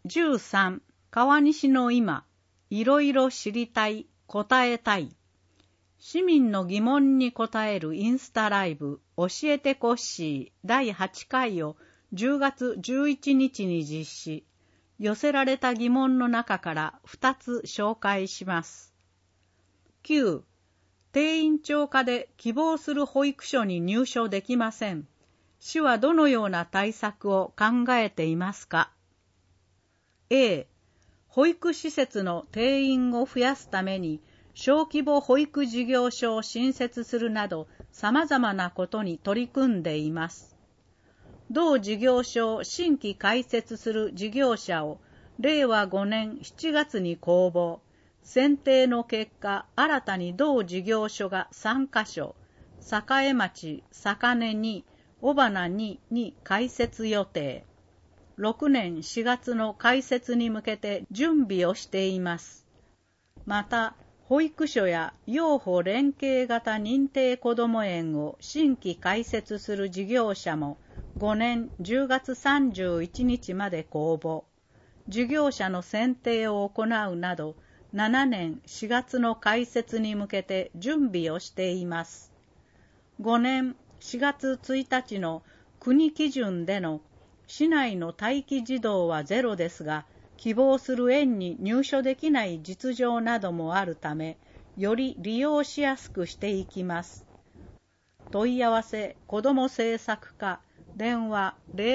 13、川西の今、いろいろ知りたい、答えたい。市民の疑問に答えるインスタライブ、教えてコッシー第8回を10月11日に実施。寄せられた疑問の中から2つ紹介します。9、定員超過で希望する保育所に入所できません。市はどのような対策を考えていますか？ A、保育施設の定員を増やすために小規模保育事業所を新設するなど様々なことに取り組んでいます。同事業所を新規開設する事業者を令和5年7月に公募。選定の結果、新たに同事業所が3カ所、栄町、坂根2、尾花2に開設予定。6年4月の開設に向けて準備をしています。また、保育所や幼保連携型認定こども園を新規開設する事業者も5年10月31日まで公募。事業者の選定を行うなど、7年4月の開設に向けて準備をしています。5年4月1日の国基準での市内の待機児童はゼロですが、希望する園に入所できない実情などもあるため、より利用しやすくしていきます。問い合わせ子ども政策課電話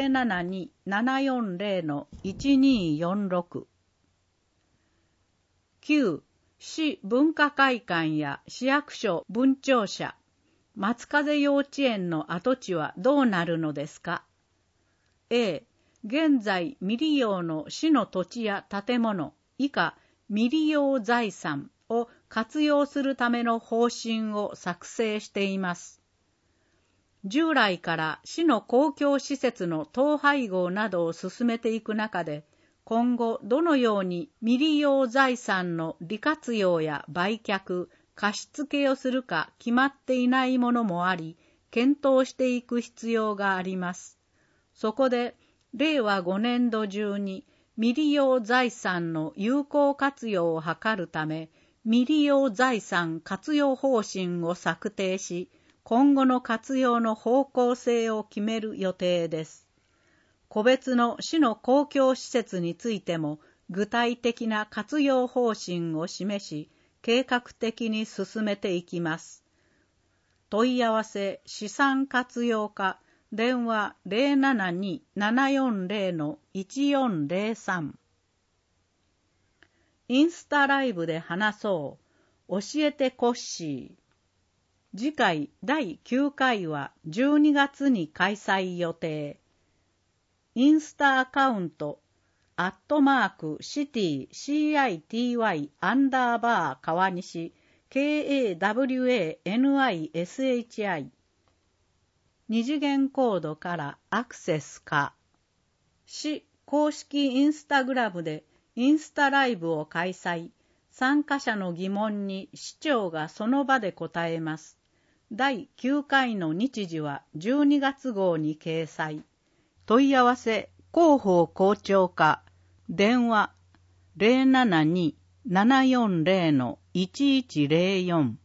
072-740-1246。9. 市文化会館や市役所分庁舎、松風幼稚園の跡地はどうなるのですか？ A. 現在未利用の市の土地や建物以下未利用財産を活用するための方針を作成しています。従来から市の公共施設の統廃合などを進めていく中で、今後どのように未利用財産の利活用や売却、貸付をするか決まっていないものもあり、検討していく必要があります。そこで、令和5年度中に未利用財産の有効活用を図るため、未利用財産活用方針を策定し、今後の活用の方向性を決める予定です。個別の市の公共施設についても具体的な活用方針を示し、計画的に進めていきます。問い合わせ資産活用課電話 072-740-1403。インスタライブで話そう。教えてコッシー。次回第9回は12月に開催予定。インスタアカウント@city_CITY_ 川西 KAWANISHI 二次元コードからアクセスか。市公式インスタグラムでインスタライブを開催。参加者の疑問に市長がその場で答えます。第9回の日時は12月号に掲載。問い合わせ広報校長課電話 072-740-1104